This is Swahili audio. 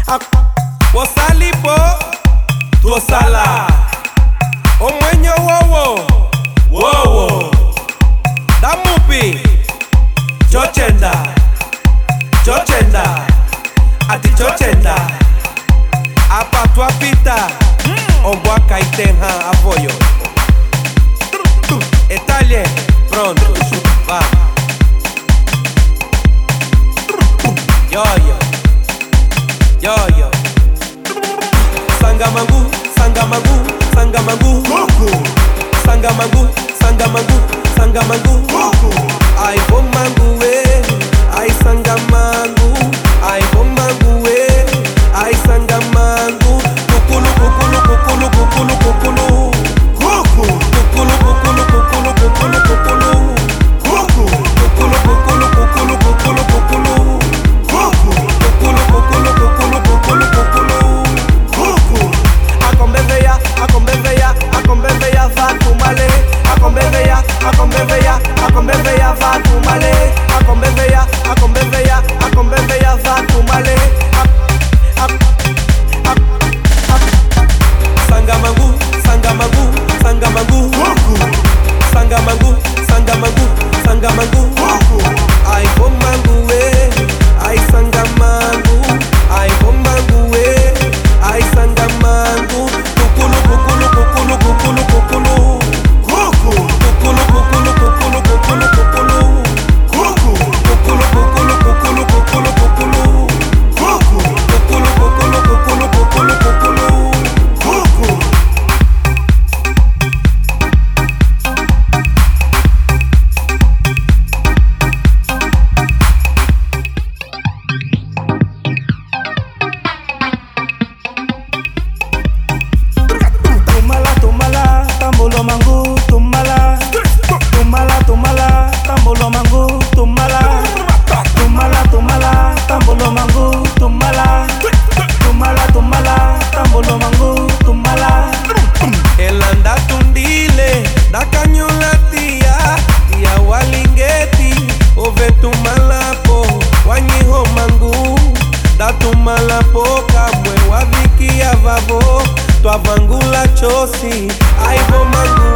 Wasalipo Tuosala Omwenyo wowo Wowo Damupi Chochenda Chochenda Ati chochenda Apa tuapita Ombwa kaitenha apoyo Italie pronto va Yo yo Yo yo Sangamagu Sangamagu Sangamagu Sangamagu Sangamagu Sangamagu Ay bomangu ay sangamagu ay bomangu ay sangamagu kukulu kukulu kukulu kukulu kukulu kukulu kukulu kukulu kukulu kukulu kukulu kukulu kukulu kukulu kukulu kukulu akombeveya vatumale akombeveya vatumale akombeveya vatumale sangamagu sangamagu sangamagu sangamagu sangamagu sangamagu ay bomangu ay sangamagu ay bomangu ay sangamagu kukulu kukulu kukulu kukulu kukulu kukulu kukulu kukulu kukulu kukulu kukulu kukulu kukulu kukulu kukulu kukulu Tuavangula chosi, ai bomangu